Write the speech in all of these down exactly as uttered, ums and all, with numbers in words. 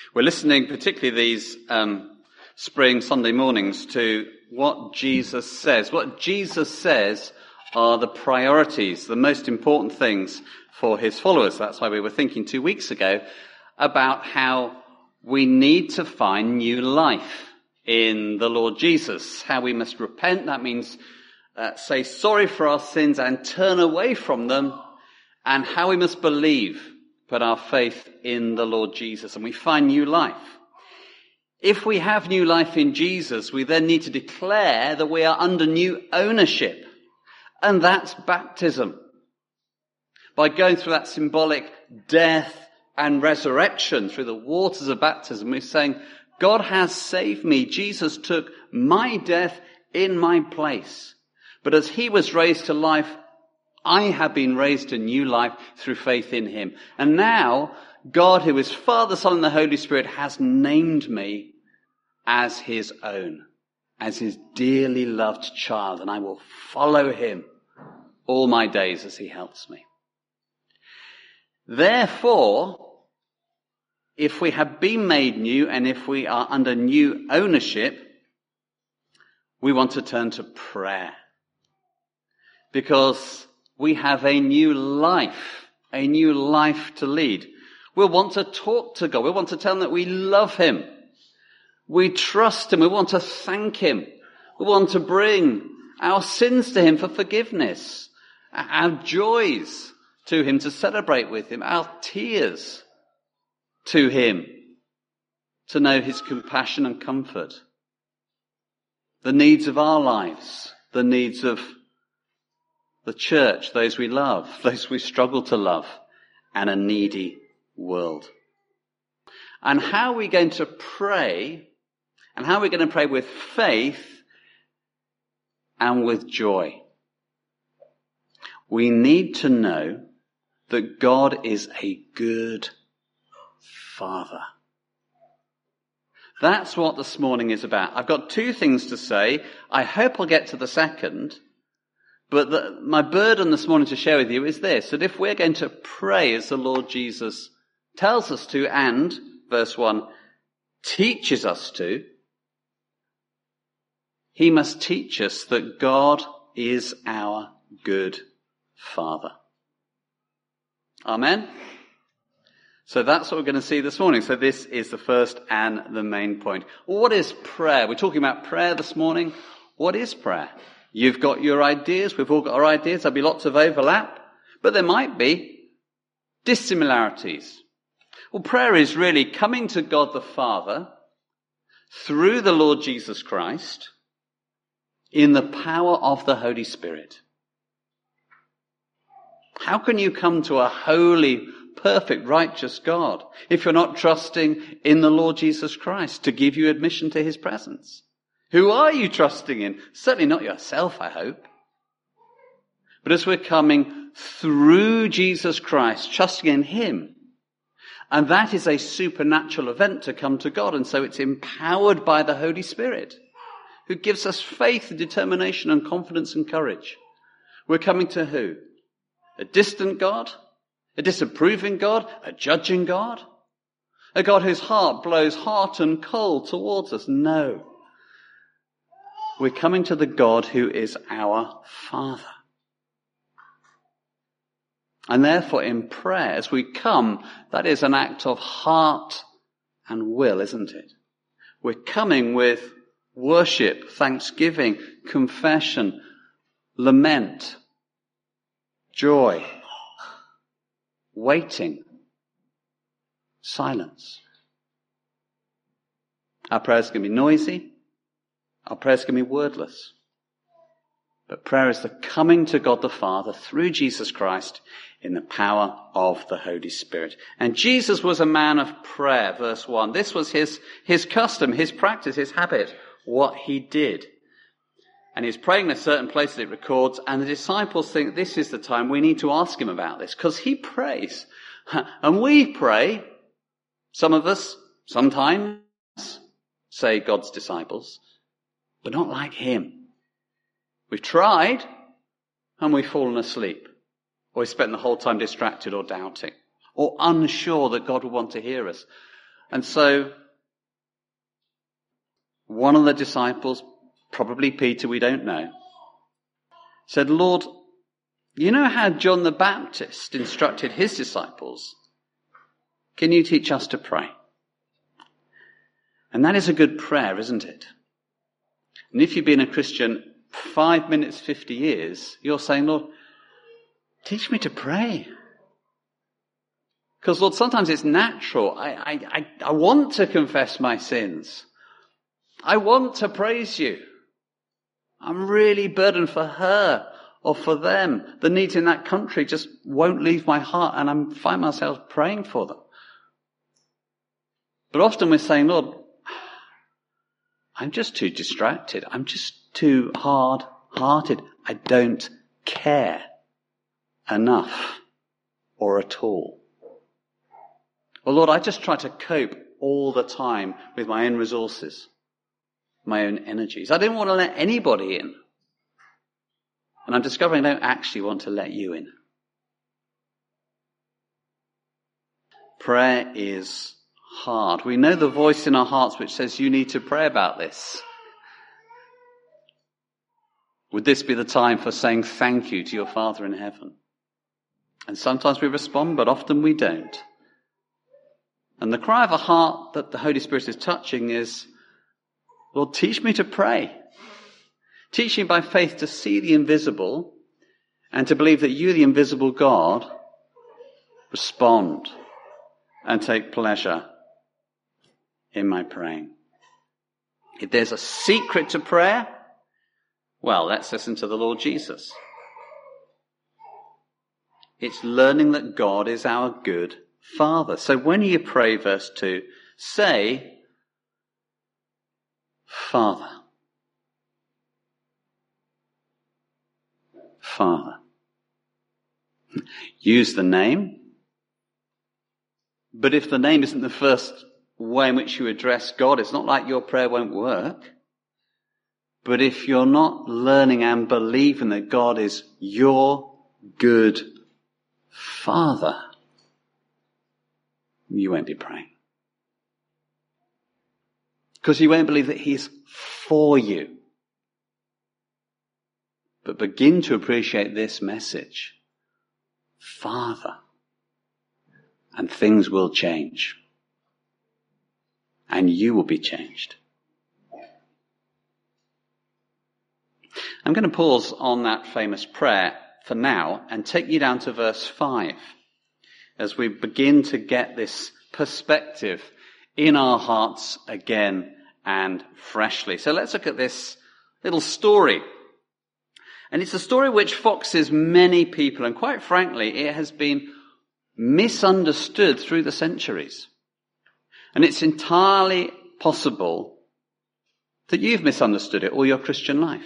We're listening, particularly these um, spring Sunday mornings, to what Jesus says. What Jesus says are the priorities, the most important things for his followers. That's why we were thinking two weeks ago about how we need to find new life in the Lord Jesus, how we must repent. That means uh, say sorry for our sins and turn away from them, and how we must believe, put our faith in the Lord Jesus, and we find new life. If we have new life in Jesus, we then need to declare that we are under new ownership, and that's baptism. By going through that symbolic death and resurrection through the waters of baptism, we're saying, God has saved me. Jesus took my death in my place. But as he was raised to life, I have been raised to new life through faith in him. And now, God, who is Father, Son, and the Holy Spirit, has named me as his own, as his dearly loved child, and I will follow him all my days as he helps me. Therefore, if we have been made new and if we are under new ownership, we want to turn to prayer. Because we have a new life, a new life to lead. We'll want to talk to God. We want to tell him that we love him. We trust him. We want to thank him. We want to bring our sins to him for forgiveness, our joys to him to celebrate with him, our tears to him to know his compassion and comfort, the needs of our lives, the needs of the church, those we love, those we struggle to love, and a needy world. And how are we going to pray, and how are we going to pray with faith and with joy? We need to know that God is a good Father. That's what this morning is about. I've got two things to say. I hope I'll get to the second. But the, my burden this morning to share with you is this, that if we're going to pray as the Lord Jesus tells us to, and, verse one, teaches us to, he must teach us that God is our good Father. Amen? So that's what we're going to see this morning. So this is the first and the main point. What is prayer? We're talking about prayer this morning. What is prayer? You've got your ideas. We've all got our ideas. There'll be lots of overlap. But there might be dissimilarities. Well, prayer is really coming to God the Father through the Lord Jesus Christ in the power of the Holy Spirit. How can you come to a holy, perfect, righteous God if you're not trusting in the Lord Jesus Christ to give you admission to his presence? Who are you trusting in? Certainly not yourself, I hope. But as we're coming through Jesus Christ, trusting in him, and that is a supernatural event to come to God, and so it's empowered by the Holy Spirit, who gives us faith and determination and confidence and courage. We're coming to who? A distant God? A disapproving God? A judging God? A God whose heart blows hot and cold towards us? No. We're coming to the God who is our Father. And therefore in prayer, as we come, that is an act of heart and will, isn't it? We're coming with worship, thanksgiving, confession, lament, joy, waiting, silence. Our prayers can be noisy. Our prayers can be wordless. But prayer is the coming to God the Father through Jesus Christ in the power of the Holy Spirit. And Jesus was a man of prayer, verse one. This was his, his custom, his practice, his habit, what he did. And he's praying in a certain place that it records, and the disciples think this is the time we need to ask him about this, because he prays. And we pray, some of us, sometimes, say God's disciples, but not like him. We've tried, and we've fallen asleep. Or we've spent the whole time distracted or doubting, or unsure that God will want to hear us. And so, one of the disciples, probably Peter, we don't know, said, Lord, you know how John the Baptist instructed his disciples? Can you teach us to pray? And that is a good prayer, isn't it? And if you've been a Christian five minutes, fifty years, you're saying, Lord, teach me to pray. Because, Lord, sometimes it's natural. I, I, I, I want to confess my sins. I want to praise you. I'm really burdened for her or for them. The needs in that country just won't leave my heart, and I find myself praying for them. But often we're saying, Lord, I'm just too distracted. I'm just too hard-hearted. I don't care enough or at all. Well, Lord, I just try to cope all the time with my own resources, my own energies. I didn't want to let anybody in. And I'm discovering I don't actually want to let you in. Prayer is hard. We know the voice in our hearts which says you need to pray about this. Would this be the time for saying thank you to your Father in heaven? And sometimes we respond, but often we don't. And the cry of a heart that the Holy Spirit is touching is, Lord, teach me to pray. Teach me by faith to see the invisible and to believe that you, the invisible God, respond and take pleasure in my praying. If there's a secret to prayer, well, let's listen to the Lord Jesus. It's learning that God is our good Father. So when you pray, verse two, say, Father. Father. Use the name. But if the name isn't the first way in which you address God, it's not like your prayer won't work. But if you're not learning and believing that God is your good Father, you won't be praying. Because you won't believe that He's for you. But begin to appreciate this message. Father. And things will change. And you will be changed. I'm going to pause on that famous prayer for now and take you down to verse five as we begin to get this perspective in our hearts again and freshly. So let's look at this little story. And it's a story which foxes many people, and quite frankly, it has been misunderstood through the centuries. And it's entirely possible that you've misunderstood it all your Christian life.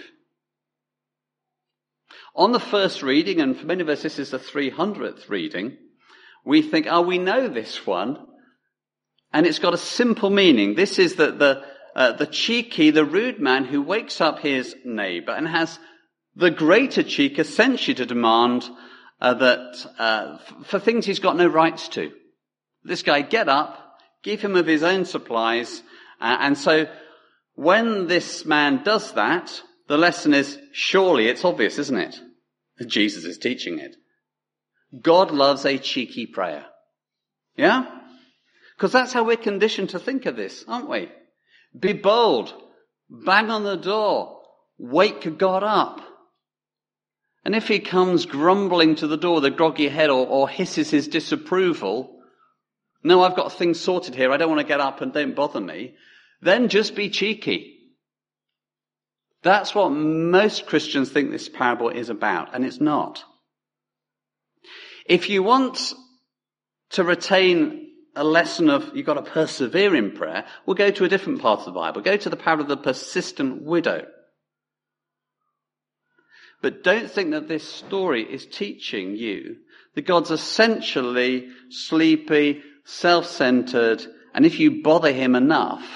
On the first reading, and for many of us this is the three hundredth reading, we think, oh, we know this one, and it's got a simple meaning. This is the, the, uh, the cheeky, the rude man who wakes up his neighbour and has the greater cheek essentially to demand uh, that uh, f- for things he's got no rights to. This guy, get up, give him of his own supplies, uh, and so when this man does that, the lesson is, surely it's obvious, isn't it? Jesus is teaching it. God loves a cheeky prayer. Yeah? Because that's how we're conditioned to think of this, aren't we? Be bold. Bang on the door. Wake God up. And if he comes grumbling to the door with a groggy head or, or hisses his disapproval, no, I've got things sorted here, I don't want to get up and don't bother me, then just be cheeky. That's what most Christians think this parable is about, and it's not. If you want to retain a lesson of you've got to persevere in prayer, we'll go to a different part of the Bible. Go to the parable of the persistent widow. But don't think that this story is teaching you that God's essentially sleepy, self-centered, and if you bother him enough,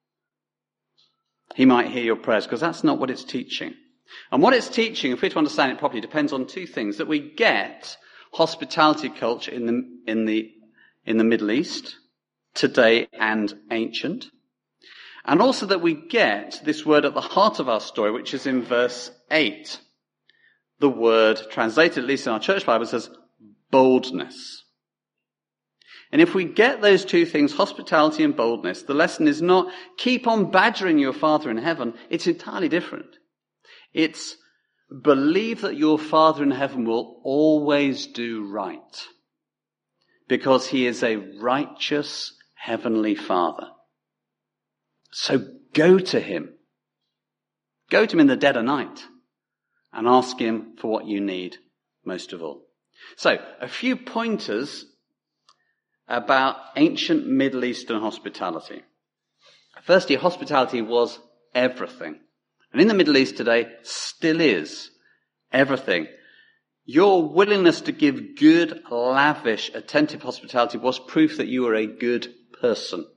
he might hear your prayers, because that's not what it's teaching. And what it's teaching, if we're to understand it properly, depends on two things. That we get hospitality culture in the, in the, in the Middle East, today and ancient. And also that we get this word at the heart of our story, which is in verse eight. The word, translated at least in our church Bible, says boldness. And if we get those two things, hospitality and boldness, the lesson is not keep on badgering your Father in heaven. It's entirely different. It's believe that your Father in heaven will always do right, because he is a righteous heavenly Father. So go to him. Go to him in the dead of night and ask him for what you need most of all. So, a few pointers about ancient Middle Eastern hospitality. Firstly, hospitality was everything. And in the Middle East today, still is everything. Your willingness to give good, lavish, attentive hospitality was proof that you were a good person.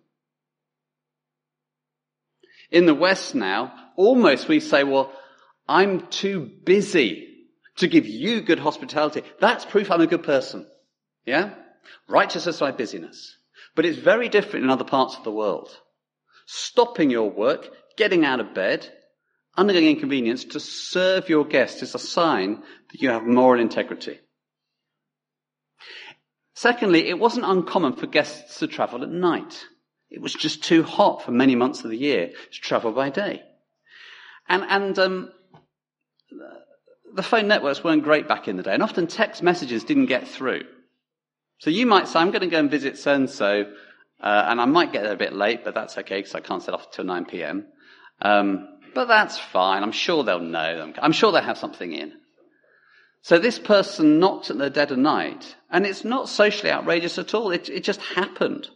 In the West now, almost we say, well, I'm too busy to give you good hospitality. That's proof I'm a good person. Yeah? Righteousness by busyness. But it's very different in other parts of the world. Stopping your work, getting out of bed, undergoing inconvenience to serve your guests is a sign that you have moral integrity. Secondly, it wasn't uncommon for guests to travel at night. It was just too hot for many months of the year to travel by day. And, and um, the phone networks weren't great back in the day, and often text messages didn't get through. So you might say, I'm going to go and visit so-and-so, uh, and I might get there a bit late, but that's okay because I can't set off until nine p.m. Um, but that's fine. I'm sure they'll know. I'm sure they'll have something in. So this person knocked at the dead of night, and it's not socially outrageous at all. It, it just happened.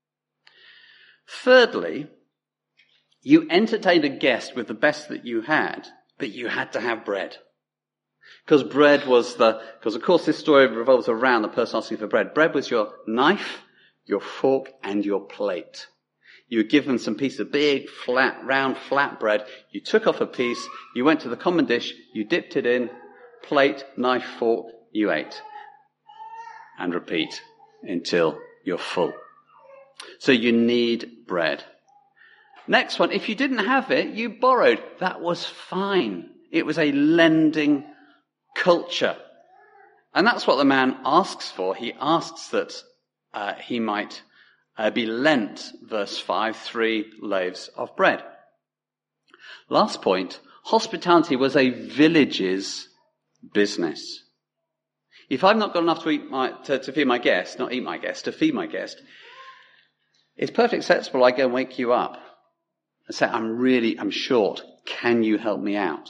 Thirdly, you entertained a guest with the best that you had, but you had to have bread. Because bread was the, because of course this story revolves around the person asking for bread. Bread was your knife, your fork, and your plate. You were given some piece of big, flat, round, flat bread. You took off a piece, you went to the common dish, you dipped it in, plate, knife, fork, you ate. And repeat until you're full. So you need bread. Next one, if you didn't have it, you borrowed. That was fine. It was a lending culture. And that's what the man asks for. He asks that uh, he might uh, be lent, verse five, three loaves of bread. Last point, hospitality was a village's business. If I've not got enough to eat my, to, to feed my guest, not eat my guest, to feed my guest, it's perfectly acceptable I go and wake you up and say, I'm really, I'm short. Can you help me out?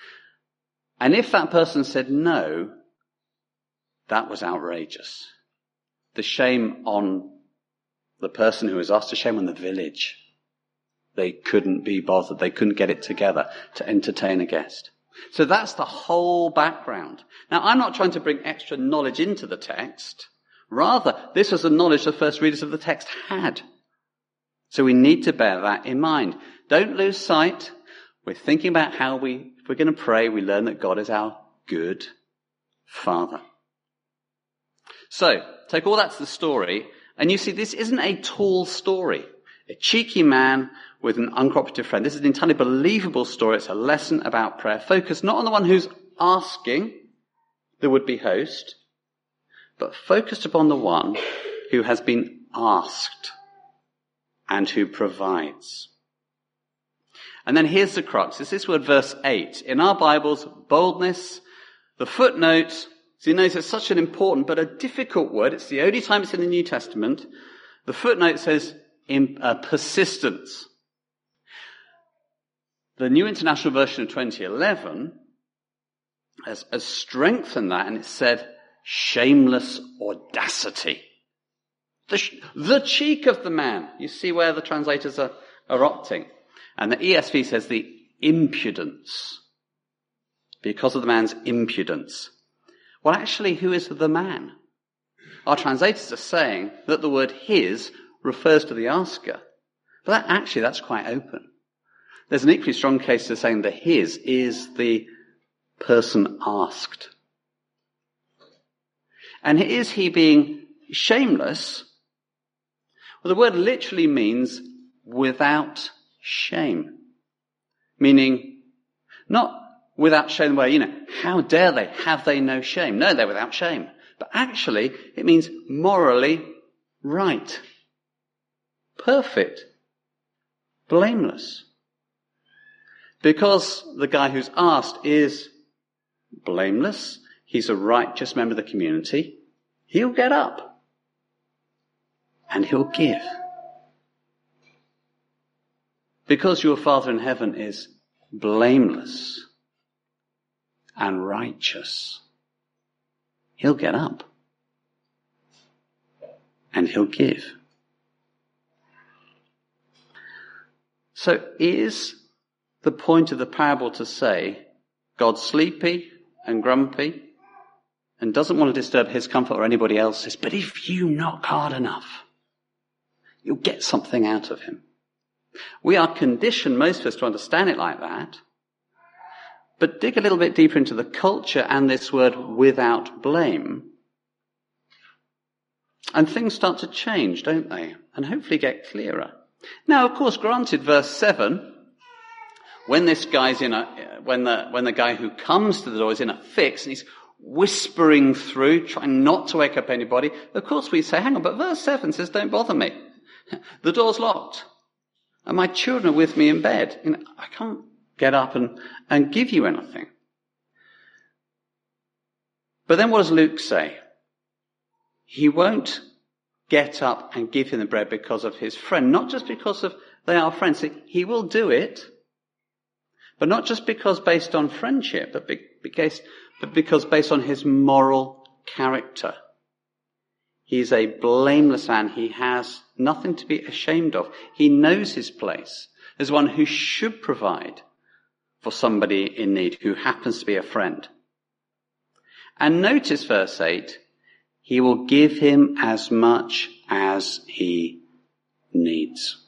And if that person said no, that was outrageous. The shame on the person who was asked, the shame on the village. They couldn't be bothered. They couldn't get it together to entertain a guest. So that's the whole background. Now, I'm not trying to bring extra knowledge into the text. Rather, this was the knowledge the first readers of the text had. So we need to bear that in mind. Don't lose sight. We're thinking about how we, if we're going to pray, we learn that God is our good Father. So, take all that to the story, and you see this isn't a tall story. A cheeky man with an uncooperative friend. This is an entirely believable story. It's a lesson about prayer. Focus not on the one who's asking, the would-be host, but focused upon the one who has been asked and who provides. And then here's the crux. It's this word, verse eight. In our Bibles, boldness, the footnote, so you notice it's such an important but a difficult word. It's the only time it's in the New Testament. The footnote says in, uh, persistence. The New International Version of twenty eleven has, has strengthened that, and it said shameless audacity. The, the cheek of the man. You see where the translators are, are opting. And the E S V says the impudence. Because of the man's impudence. Well, actually, who is the man? Our translators are saying that the word his refers to the asker. But that, actually, that's quite open. There's an equally strong case to saying that his is the person asked. And is he being shameless? Well, the word literally means without shame. Meaning, not without shame where, you know, how dare they? Have they no shame? No, they're without shame. But actually, it means morally right. Perfect. Blameless. Because the guy who's asked is blameless, he's a righteous member of the community, he'll get up and he'll give. Because your Father in heaven is blameless and righteous, he'll get up and he'll give. So is the point of the parable to say God's sleepy and grumpy and doesn't want to disturb his comfort or anybody else's, but if you knock hard enough, you'll get something out of him? We are conditioned, most of us, to understand it like that. But dig a little bit deeper into the culture and this word without blame, and things start to change, don't they? And hopefully get clearer. Now, of course, granted, verse seven, when this guy's in a, when the, when the guy who comes to the door is in a fix and he's whispering through, trying not to wake up anybody, of course we say, hang on, but verse seven says, don't bother me. The door's locked. And my children are with me in bed. You know, I can't get up and, and give you anything. But then what does Luke say? He won't get up and give him the bread because of his friend, not just because of they are friends. He will do it, but not just because based on friendship, but because, but because based on his moral character. He's a blameless man. He has nothing to be ashamed of. He knows his place as one who should provide for somebody in need who happens to be a friend. And notice verse eight, he will give him as much as he needs.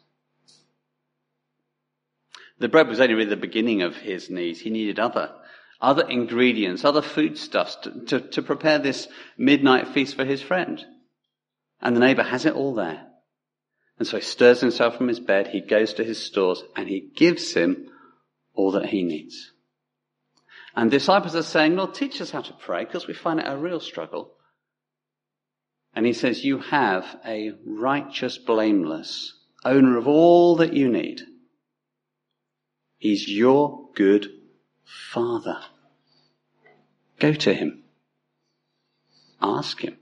The bread was only really the beginning of his needs. He needed other, other ingredients, other foodstuffs to, to, to prepare this midnight feast for his friend. And the neighbour has it all there. And so he stirs himself from his bed, he goes to his stores, and he gives him all that he needs. And disciples are saying, Lord, teach us how to pray, because we find it a real struggle. And he says, you have a righteous, blameless owner of all that you need. He's your good Father. Go to him. Ask him.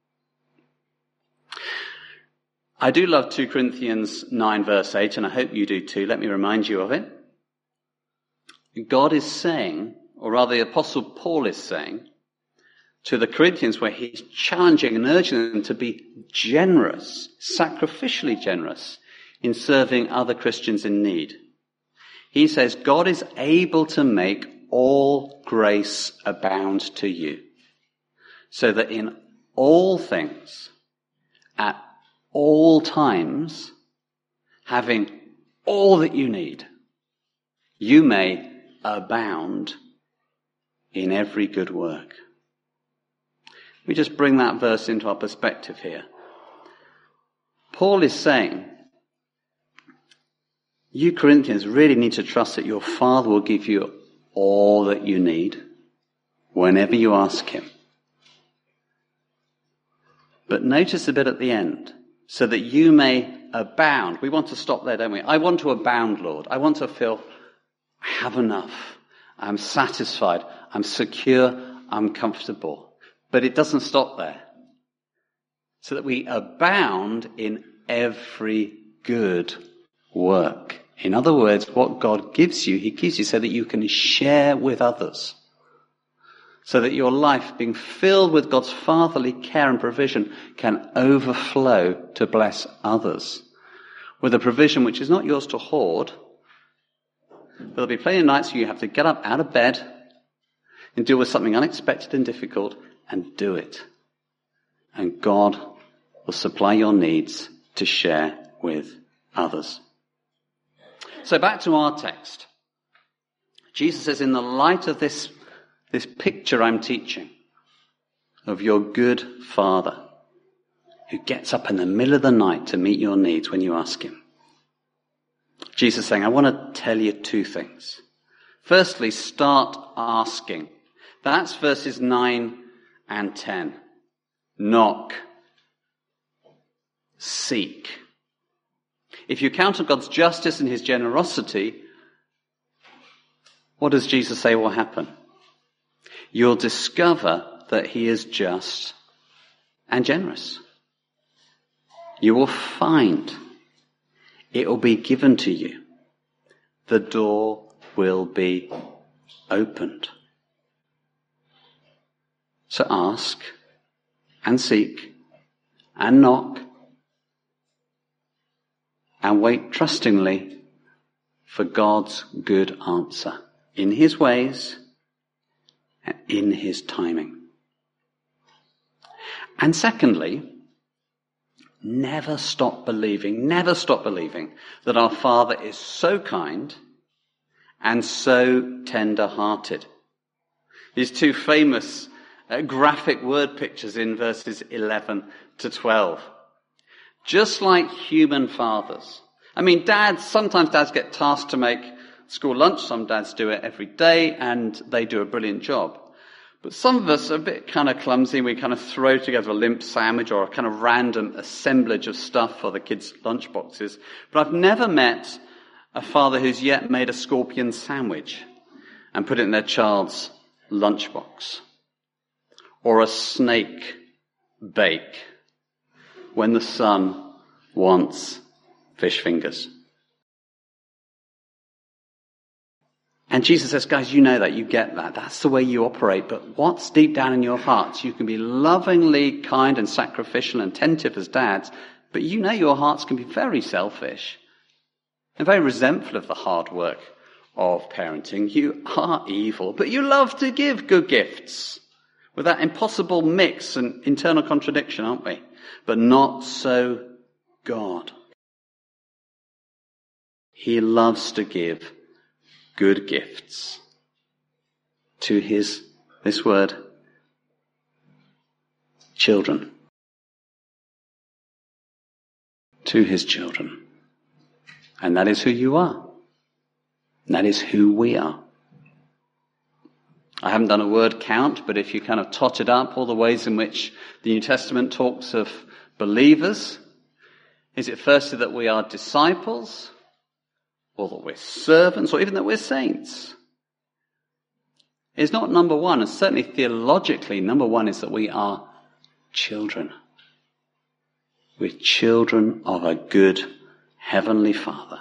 I do love two Corinthians nine verse eight, and I hope you do too. Let me remind you of it. God is saying, or rather the Apostle Paul is saying, to the Corinthians, where he's challenging and urging them to be generous, sacrificially generous, in serving other Christians in need. He says, God is able to make all grace abound to you, so that in all things, at all times, having all that you need, you may abound in every good work. We just bring that verse into our perspective here. Paul is saying, you Corinthians really need to trust that your Father will give you all that you need whenever you ask him. But notice a bit at the end, so that you may abound. We want to stop there, don't we? I want to abound, Lord. I want to feel I have enough. I'm satisfied. I'm secure. I'm comfortable. But it doesn't stop there. So that we abound in every good work. In other words, what God gives you, he gives you so that you can share with others. So that your life, being filled with God's fatherly care and provision, can overflow to bless others. With a provision which is not yours to hoard. But there'll be plenty of nights where you have to get up out of bed and deal with something unexpected and difficult, and do it. And God will supply your needs to share with others. So back to our text. Jesus says, in the light of this, this picture I'm teaching of your good Father, who gets up in the middle of the night to meet your needs when you ask him. Jesus is saying, I want to tell you two things. Firstly, start asking. That's verses nine and ten. Knock. Seek. If you count on God's justice and his generosity, what does Jesus say will happen? You'll discover that he is just and generous. You will find it will be given to you. The door will be opened. So ask and seek and knock and wait trustingly for God's good answer in his ways and in his timing. And secondly, never stop believing, never stop believing that our Father is so kind and so tender-hearted. These two famous uh, graphic word pictures in verses eleven to twelve. Just like human fathers. I mean, dads, sometimes dads get tasked to make school lunch. Some dads do it every day, and they do a brilliant job. But some of us are a bit kind of clumsy. We kind of throw together a limp sandwich or a kind of random assemblage of stuff for the kids' lunch boxes. But I've never met a father who's yet made a scorpion sandwich and put it in their child's lunchbox. Or a snake bake when the son wants fish fingers. And Jesus says, guys, you know that, you get that. That's the way you operate. But what's deep down in your hearts? You can be lovingly kind and sacrificial and attentive as dads, but you know your hearts can be very selfish and very resentful of the hard work of parenting. You are evil, but you love to give good gifts with that impossible mix and internal contradiction, aren't we? But not so God. He loves to give good gifts to his, this word, children. To his children. And that is who you are. That is who we are. I haven't done a word count, but if you kind of tot it up, all the ways in which the New Testament talks of believers, is it firstly that we are disciples, or that we're servants, or even that we're saints? It's not number one, and certainly theologically, number one is that we are children. We're children of a good Heavenly Father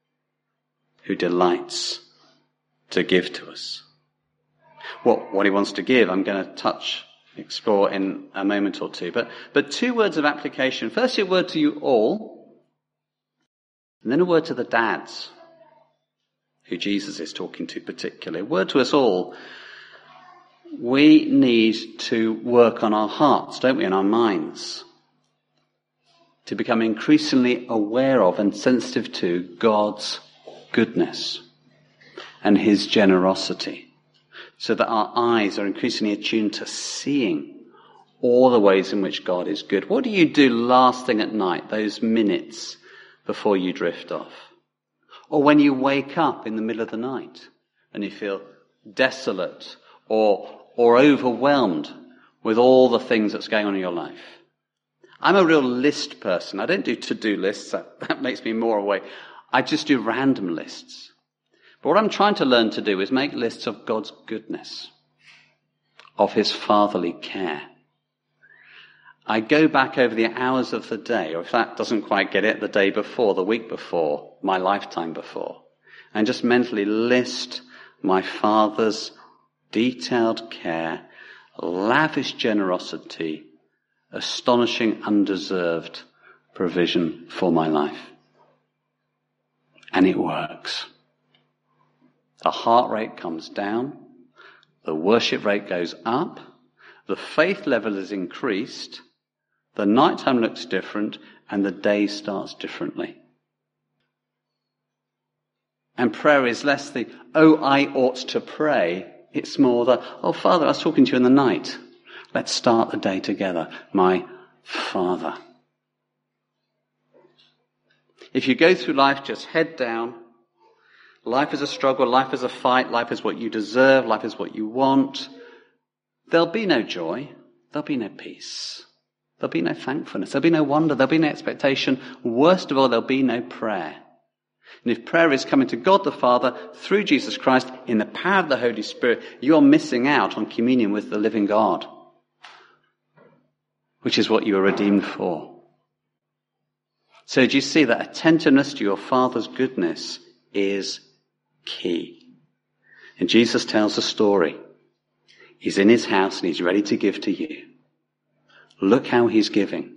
who delights to give to us. What, what he wants to give, I'm going to touch, explore in a moment or two. But, but two words of application. Firstly, a word to you all, and then a word to the dads, who Jesus is talking to particularly. A word to us all. We need to work on our hearts, don't we, and our minds, to become increasingly aware of and sensitive to God's goodness and his generosity, so that our eyes are increasingly attuned to seeing all the ways in which God is good. What do you do last thing at night, those minutes before you drift off? Or when you wake up in the middle of the night and you feel desolate or, or overwhelmed with all the things that's going on in your life? I'm a real list person. I don't do to-do lists. That, that makes me more awake. I just do random lists. But what I'm trying to learn to do is make lists of God's goodness, of his fatherly care. I go back over the hours of the day, or if that doesn't quite get it, the day before, the week before, my lifetime before, and just mentally list my Father's detailed care, lavish generosity, astonishing undeserved provision for my life. And it works. The heart rate comes down, the worship rate goes up, the faith level is increased, the nighttime looks different, and the day starts differently. And prayer is less the, oh, I ought to pray. It's more the, oh, Father, I was talking to you in the night. Let's start the day together. My Father. If you go through life just head down, life is a struggle, life is a fight, life is what you deserve, life is what you want, there'll be no joy, there'll be no peace, there'll be no thankfulness, there'll be no wonder, there'll be no expectation. Worst of all, there'll be no prayer. And if prayer is coming to God the Father through Jesus Christ in the power of the Holy Spirit, you're missing out on communion with the living God, which is what you were redeemed for. So do you see that attentiveness to your Father's goodness is key? And Jesus tells a story. He's in his house and he's ready to give to you. Look how he's giving.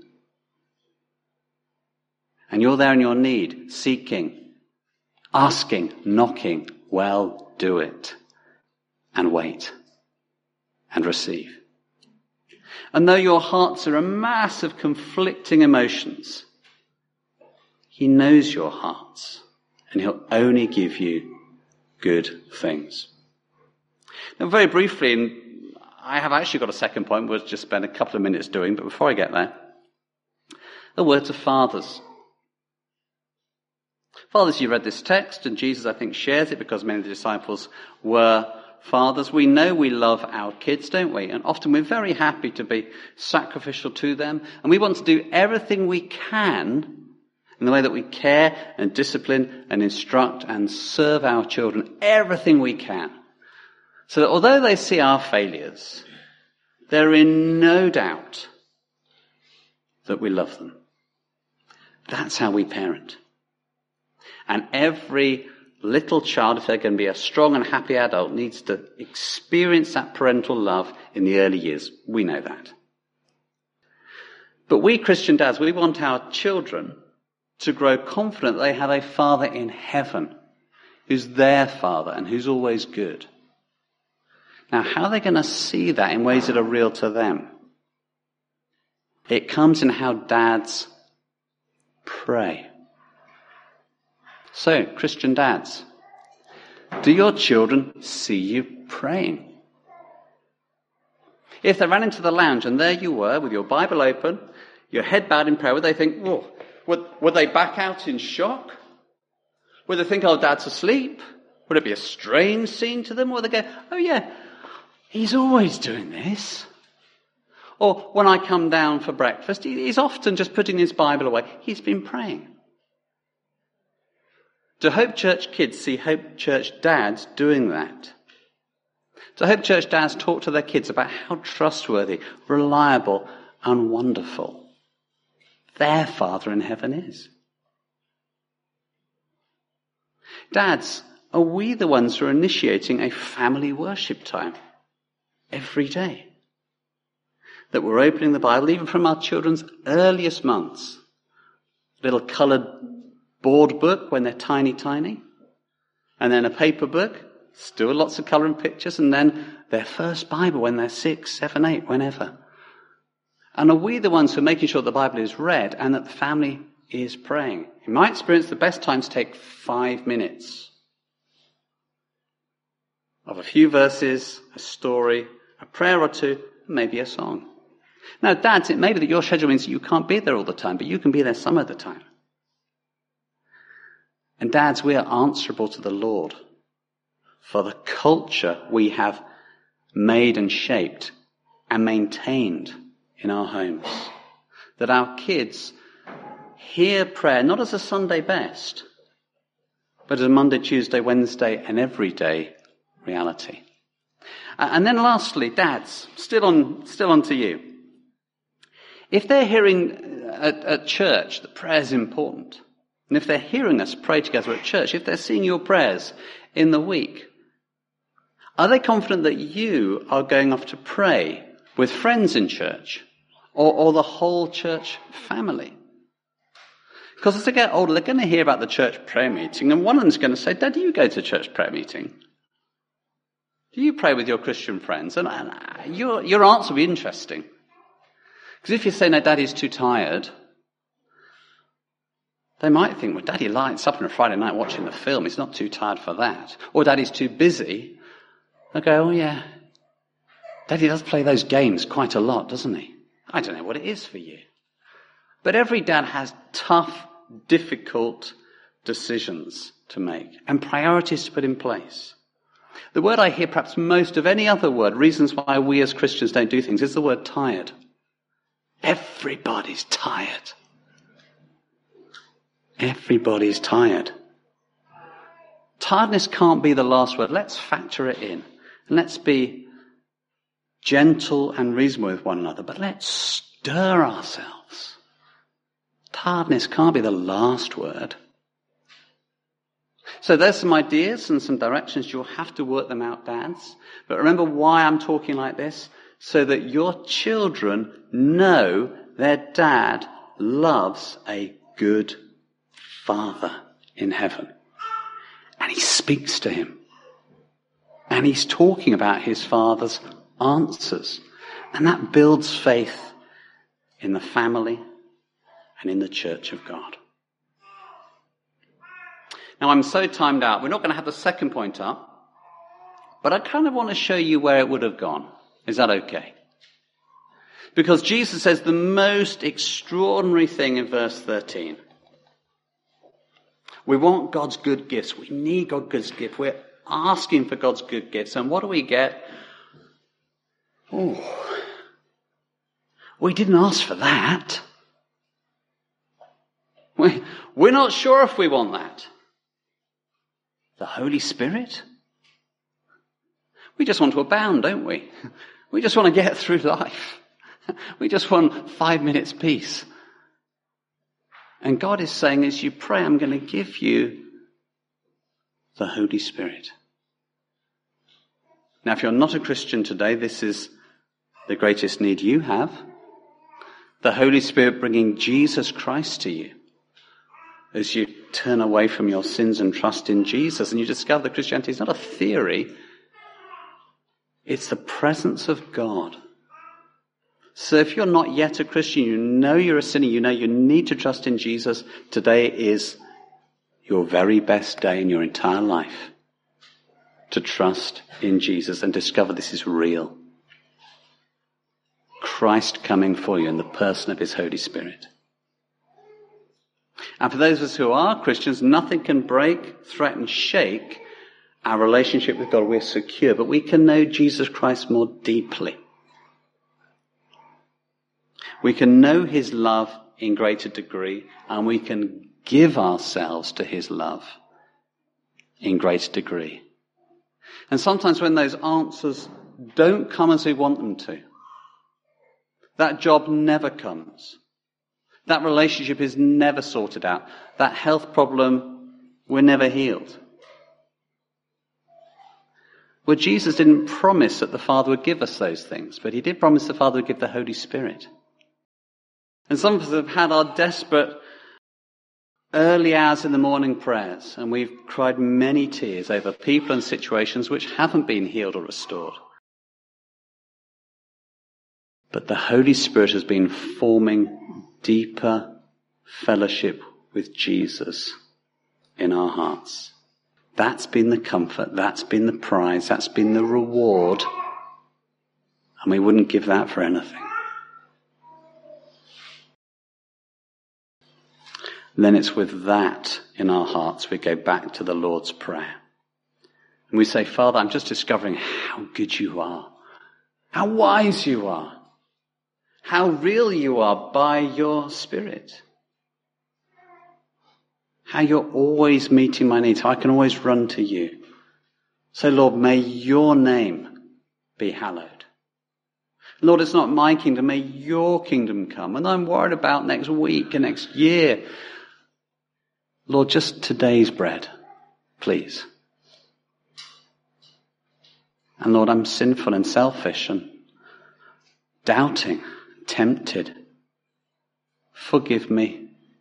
And you're there in your need, seeking, asking, knocking. Well, do it. And wait. And receive. And though your hearts are a mass of conflicting emotions, he knows your hearts. And he'll only give you good things. Now, very briefly, and I have actually got a second point we'll just spend a couple of minutes doing, but before I get there, the words of fathers. Fathers, you read this text, and Jesus, I think, shares it because many of the disciples were fathers. We know we love our kids, don't we? And often we're very happy to be sacrificial to them, and we want to do everything we can in the way that we care and discipline and instruct and serve our children, everything we can. So that although they see our failures, they're in no doubt that we love them. That's how we parent. And every little child, if they're going to be a strong and happy adult, needs to experience that parental love in the early years. We know that. But we Christian dads, we want our children to grow confident that they have a Father in heaven who's their Father and who's always good. Now, how are they going to see that in ways that are real to them? It comes in how dads pray. So, Christian dads, do your children see you praying? If they ran into the lounge and there you were with your Bible open, your head bowed in prayer, would they think, oh, would, would they back out in shock? Would they think, oh, Dad's asleep? Would it be a strange scene to them? Or would they go, oh yeah, he's always doing this. Or when I come down for breakfast, he's often just putting his Bible away. He's been praying. Do Hope Church kids see Hope Church dads doing that? Do Hope Church dads talk to their kids about how trustworthy, reliable, and wonderful their Father in heaven is? Dads, are we the ones who are initiating a family worship time every day? That we're opening the Bible, even from our children's earliest months. Little coloured board book when they're tiny, tiny. And then a paper book, still lots of colour and pictures. And then their first Bible when they're six, seven, eight, whenever. And are we the ones who are making sure the Bible is read and that the family is praying? In my experience, the best times take five minutes. Of a few verses, a story, a prayer or two, maybe a song. Now, dads, it may be that your schedule means that you can't be there all the time, but you can be there some of the time. And dads, we are answerable to the Lord for the culture we have made and shaped and maintained in our homes. That our kids hear prayer not as a Sunday best, but as a Monday, Tuesday, Wednesday, and everyday reality. And then lastly, dads, still on, still on to you. If they're hearing at, at church that prayer is important, and if they're hearing us pray together at church, if they're seeing your prayers in the week, are they confident that you are going off to pray with friends in church or, or the whole church family? Because as they get older, they're going to hear about the church prayer meeting, and one of them's going to say, Dad, do you go to church prayer meeting? Do you pray with your Christian friends? And, and your, your answer will be interesting. Because if you say, no, Daddy's too tired, they might think, well, Daddy lights up on a Friday night watching the film. He's not too tired for that. Or Daddy's too busy. They'll go, oh, yeah. Daddy does play those games quite a lot, doesn't he? I don't know what it is for you. But every dad has tough difficult decisions to make and priorities to put in place. The word I hear perhaps most of any other word, reasons why we as Christians don't do things, is the word tired. Everybody's tired. Everybody's tired. Tiredness can't be the last word. Let's factor it in. And let's be gentle and reasonable with one another, but let's stir ourselves. Tiredness can't be the last word. So there's some ideas and some directions. You'll have to work them out, dads. But remember why I'm talking like this? So that your children know their dad loves a good Father in heaven. And he speaks to him. And he's talking about his Father's answers. And that builds faith in the family and in the church of God. Now, I'm so timed out. We're not going to have the second point up. But I kind of want to show you where it would have gone. Is that okay? Because Jesus says the most extraordinary thing in verse thirteen. We want God's good gifts. We need God's gifts. We're asking for God's good gifts. And what do we get? Oh, we didn't ask for that. We, we're not sure if we want that. The Holy Spirit? We just want to abound, don't we? We just want to get through life. We just want five minutes peace. And God is saying, as you pray, I'm going to give you the Holy Spirit. Now, if you're not a Christian today, this is the greatest need you have. The Holy Spirit bringing Jesus Christ to you. As you turn away from your sins and trust in Jesus, and you discover that Christianity is not a theory, it's the presence of God. So if you're not yet a Christian, you know you're a sinner, you know you need to trust in Jesus, today is your very best day in your entire life to trust in Jesus and discover this is real. Christ coming for you in the person of his Holy Spirit. And for those of us who are Christians, nothing can break, threaten, shake our relationship with God. We're secure, but we can know Jesus Christ more deeply. We can know his love in greater degree, and we can give ourselves to his love in greater degree. And sometimes when those answers don't come as we want them to, that job never comes. That relationship is never sorted out. That health problem, we're never healed. Well, Jesus didn't promise that the Father would give us those things, but he did promise the Father would give the Holy Spirit. And some of us have had our desperate early hours in the morning prayers, and we've cried many tears over people and situations which haven't been healed or restored. But the Holy Spirit has been forming deeper fellowship with Jesus in our hearts. That's been the comfort, that's been the prize, that's been the reward, and we wouldn't give that for anything. And then it's with that in our hearts we go back to the Lord's Prayer. And we say, Father, I'm just discovering how good you are, how wise you are, how real you are by your Spirit. How you're always meeting my needs, how I can always run to you. So Lord, may your name be hallowed. Lord, it's not my kingdom, may your kingdom come. And I'm worried about next week and next year. Lord, just today's bread, please. And Lord, I'm sinful and selfish and doubting, tempted. Forgive me.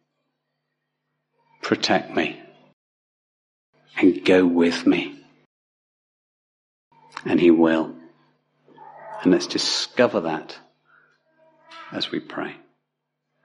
Protect me. And go with me. And he will. And let's discover that as we pray.